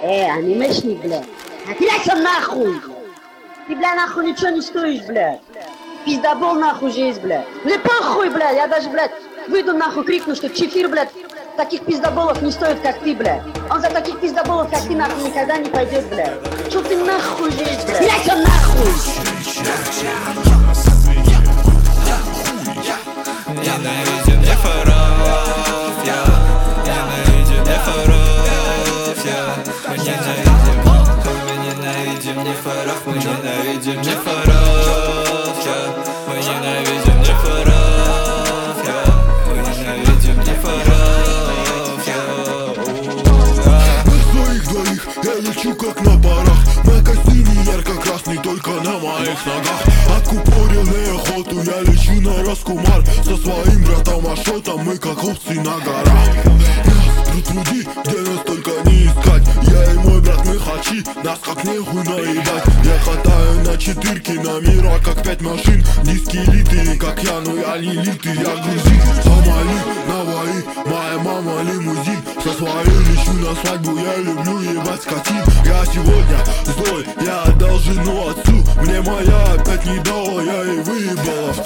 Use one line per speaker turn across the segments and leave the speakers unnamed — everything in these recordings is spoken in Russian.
Анимешник, блядь. А ты ляйся нахуй! Ты, бля, нахуй ничего не стоишь, блядь. Пиздобол нахуй жизнь, блядь. Мне похуй, блядь, я даже, блядь, выйду нахуй, крикну, что Чефир, блядь, таких пиздоболов не стоит, как ты, блядь. Он за таких пиздоболов, как ты, нахуй, никогда не пойдет, блядь. Чё ты нахуй жизнь, блядь? Ляйся нахуй!
Ненавидим нефоров, я ненавидим нефоров, мы ненавидим нефоров, мы ненавидим нефоров, мы ненавидим нефоров, мы ненавидим нефоров.
На своих двоих я лечу как на парах. На костюме ярко-красный, только на моих ногах. Откупоренный охоту, я лечу на Роскумар. Со своим братом Ашотом мы как овцы на горах. Нас пруд-пруди, где нас только не искать. Я и мой брат, мы хачи, нас как нехуй наебать. Я катаю на четырке, на мира как 5 машин. Диски литые, как я, но я не литый, я грузин. Сомали, Наваи, моя мама лимузин. Со своей лечу на свадьбу, я люблю ебать скотин. Я сегодня злой, я отдал жену отцу. Мне моя опять не дала, я и выебал овцу.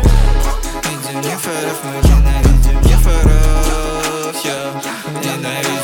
Ненавидим нефоров, мы ненавидим нефоров, ненавидим